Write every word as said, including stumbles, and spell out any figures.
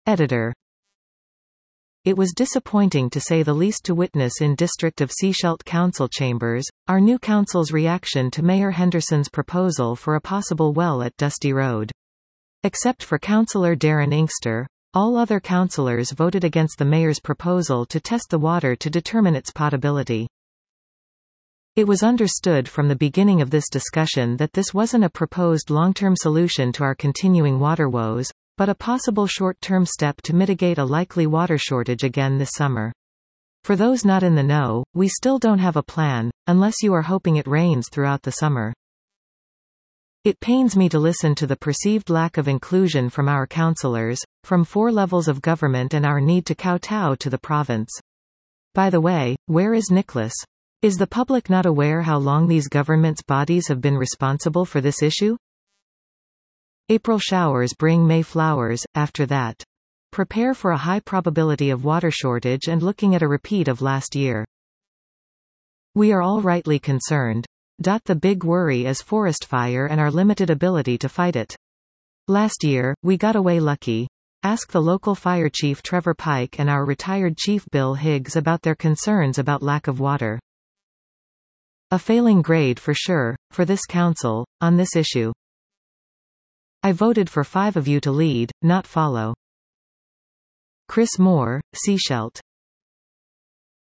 Editor. It was disappointing to say the least to witness in District of Sechelt Council chambers, our new council's reaction to Mayor Henderson's proposal for a possible well at Dusty Road. Except for Councillor Darren Inkster, all other councillors voted against the mayor's proposal to test the water to determine its potability. It was understood from the beginning of this discussion that this wasn't a proposed long-term solution to our continuing water woes, but a possible short-term step to mitigate a likely water shortage again this summer. For those not in the know, we still don't have a plan, unless you are hoping it rains throughout the summer. It pains me to listen to the perceived lack of inclusion from our councillors, from four levels of government, and our need to kowtow to the province. By the way, where is Nicholas? Is the public not aware how long these government's bodies have been responsible for this issue? April showers bring May flowers. After that, prepare for a high probability of water shortage and looking at a repeat of last year. We are all rightly concerned. The big worry is forest fire and our limited ability to fight it. Last year, we got away lucky. Ask the local fire chief Trevor Pike and our retired chief Bill Higgs about their concerns about lack of water. A failing grade for sure, for this council, on this issue. I voted for five of you to lead, not follow. Chris Moore, Sechelt.